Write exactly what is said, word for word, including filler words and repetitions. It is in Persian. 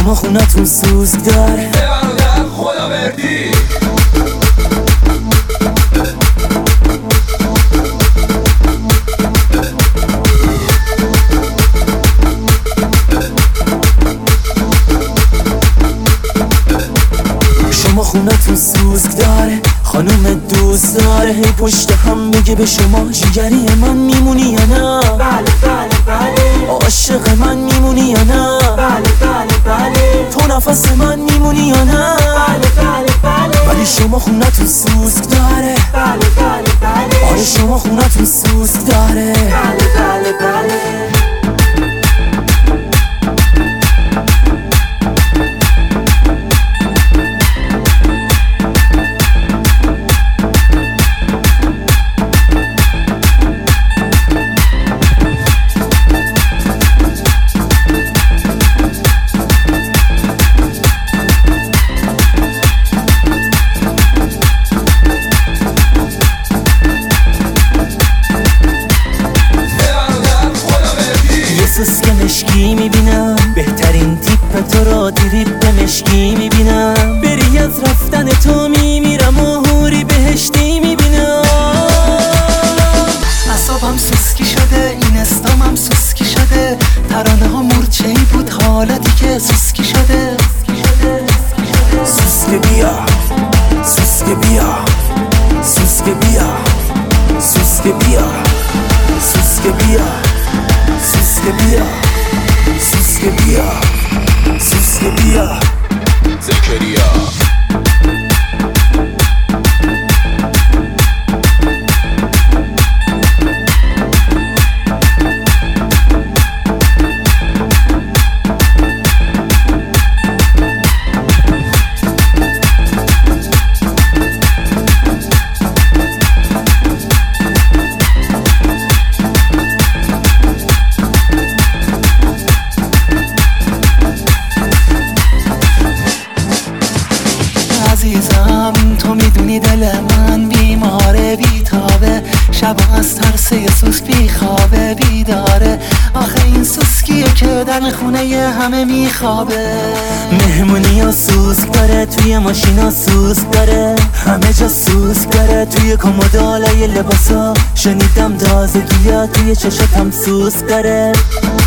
شما خونتون سوزک داره برادر خدا بردی شما خونتون سوزک داره خانوم دوست داره هی پشت هم میگه به شما جگری من میمونی یا نه؟ بله بله بله عاشق من میمونی یا نه؟ بله بله بله تو نفس من میمونی یا نه؟ بله بله بله ولی شما خونتون سوزک داره بله بله بله آره شما خونتون سوزک داره بله بله بله سوسک مشکی میبینم بهترین تیپ تو را دیریب مشکی میبینم بری از رفتن تو میمیرم و حوری بهشتی میبینم اعصابم سوسکی شده این استامم سوسکی شده ترانه ها مورچه‌ای بود حالتی که سوسکی شده سوسک بیا سوسک بیا سوسک بیا سوسک بیا سوسک بیا سوسک بیا سوسک بیا سوسک بیا زکریا عزیزم تو میدونی دل من بیماره بیتابه شب از ترس یه سوسک بیخوابه بیداره آخه این سوسکیه که در خونه همه میخوابه مهمونی ها سوسک داره توی ماشین ها سوسک داره همه جا سوسک داره توی کمدالای لباسا شنیدم تازگی ها توی چشاتم سوسک داره